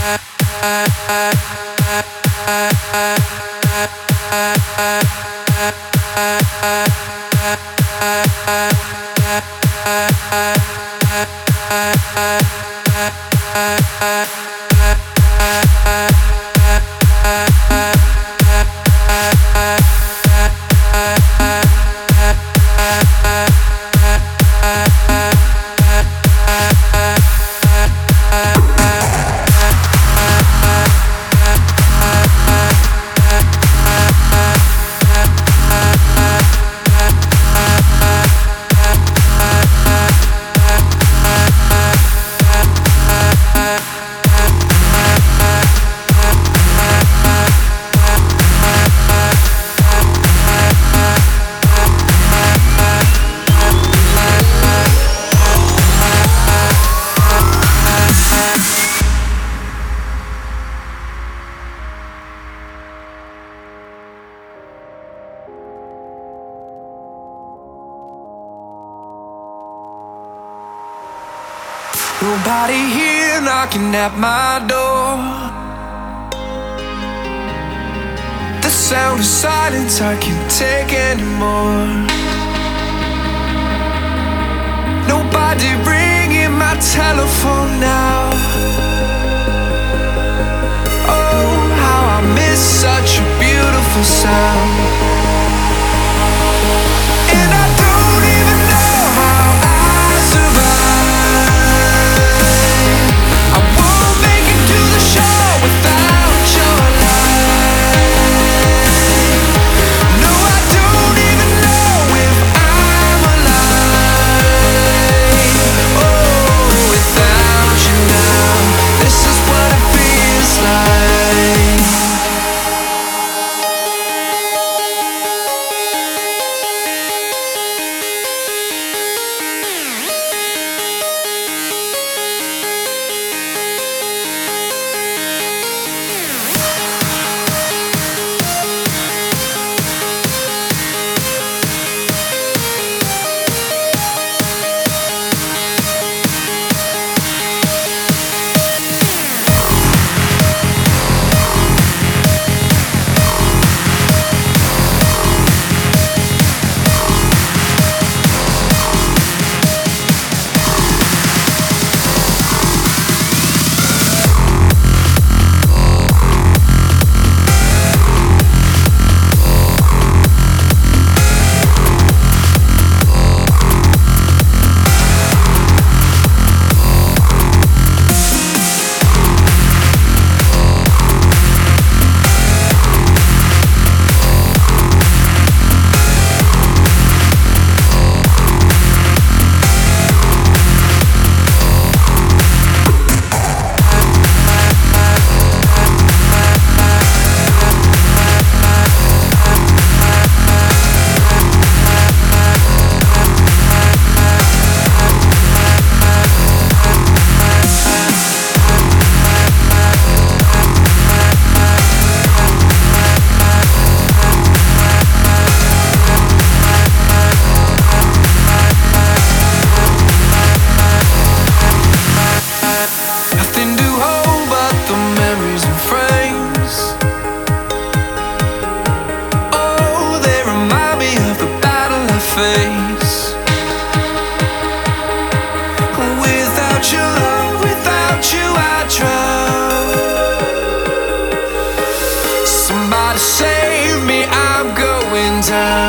Nobody here knocking at my door. The sound of silence I can't take anymore. Nobody ringing my telephone now. Oh, how I miss such a beautiful sound. And I don't even know how I survive. I won't make it to the show without your light. No, I don't even know if I'm alive. Oh, without you now, this is what it feels like. Save me, I'm going down.